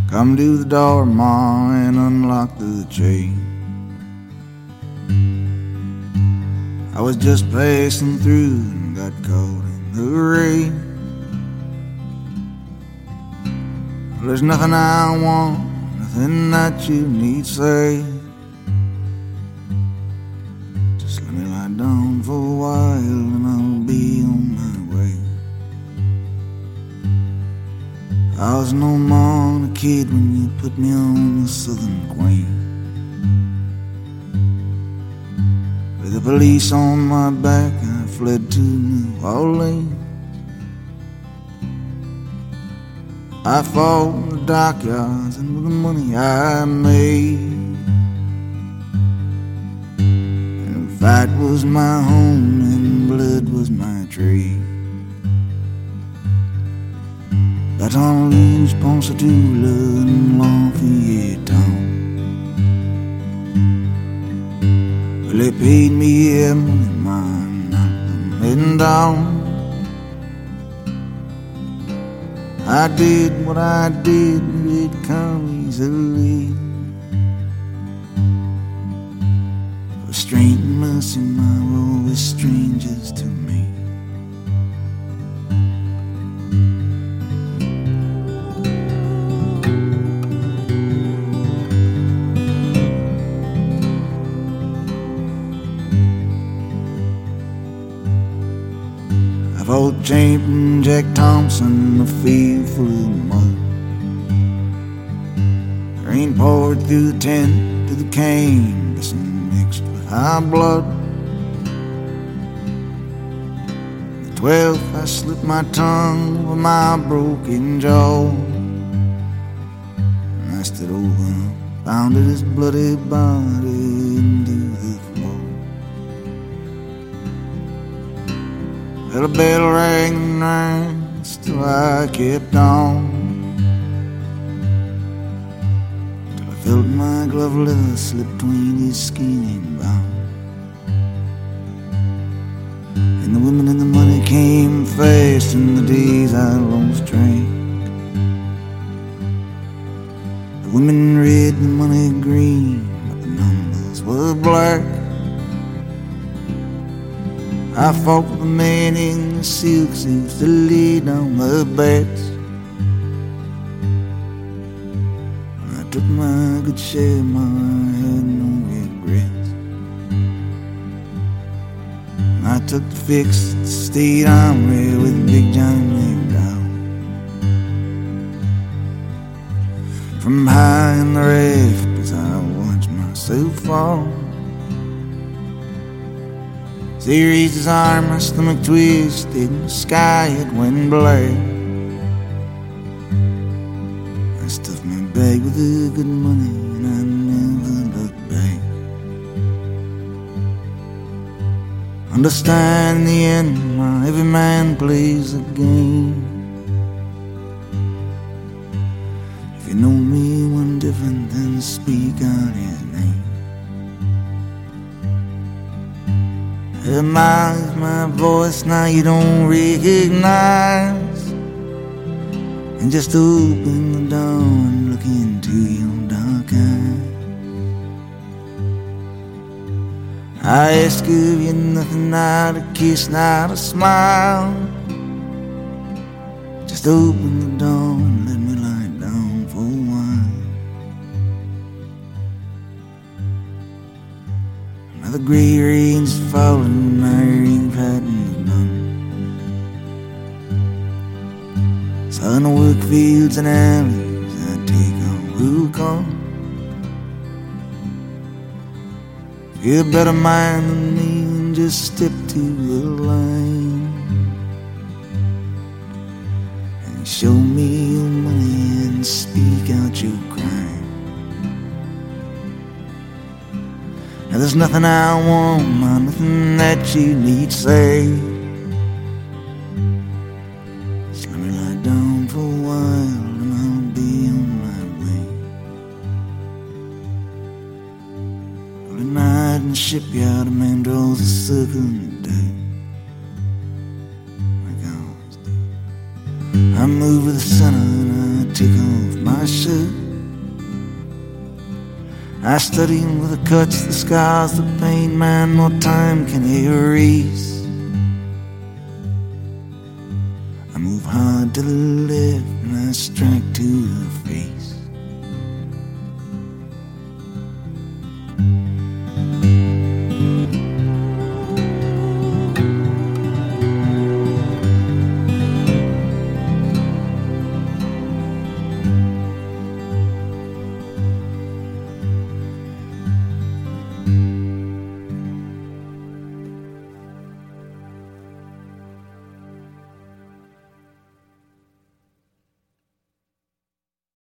Come to the door, Ma, and unlock the chain. I was just passing through and got caught in the rain. There's nothing I want, nothing that you need say. Just let me lie down for a while and I'll be on my way. I was no more than a kid when you put me on the Southern Queen. With the police on my back, I fled to New Orleans. I fought in the dockyards and with the money I made. And the fight was my home and blood was my trade. Baton Rouge, Ponchatoula, and Lafayette. Well, they paid me a money, man, I'm heading down. I did what I did, it come easily. For strength and mercy, my role was strangers to me. Old champion Jack Thompson, a field full of mud. Rain poured through the tent to the canvas and mixed with high blood. The 12th I slipped my tongue over my broken jaw. And I stood over, pounded his bloody body into the floor. Well, the bell rang and rang, still I kept on, till I felt my glove leather slip between his skinny bones. And the women and the money came fast in the days I lost track. The women red, the money green, but the numbers were black. I fought with the man in the silk suits that laid on the beds. I took my good share, I had no regrets. I took the fixed State Armory with Big John McDowell. From high in the rafters I watched myself fall. He raised his arm, my stomach twisted, and the sky it went black. I stuffed my bag with the good money, and I never looked back. Understand in the end, every man plays a game. If you know me one different, then speak out his name. Here's my voice now you don't recognize, and just open the door and look into your dark eyes. I ask of you nothing, not a kiss, not a smile. Just open the door and let me lie down for a while. Now the gray rain's falling, my ring pattern's done. So in the work fields and alleys I take on who come. If you're a better man than me, then just step to the line and show me your money and speak out your crime. Now there's nothing I want, nothing that you need say. Just let me lie down for a while and I'll be on my way. Every night in the shipyard a man draws a circle in the day, like I always do. I move with the center and I take off my I should. I study with the cuts, the scars, the pain, man, no time can erase. I move hard to live and I strike to the face.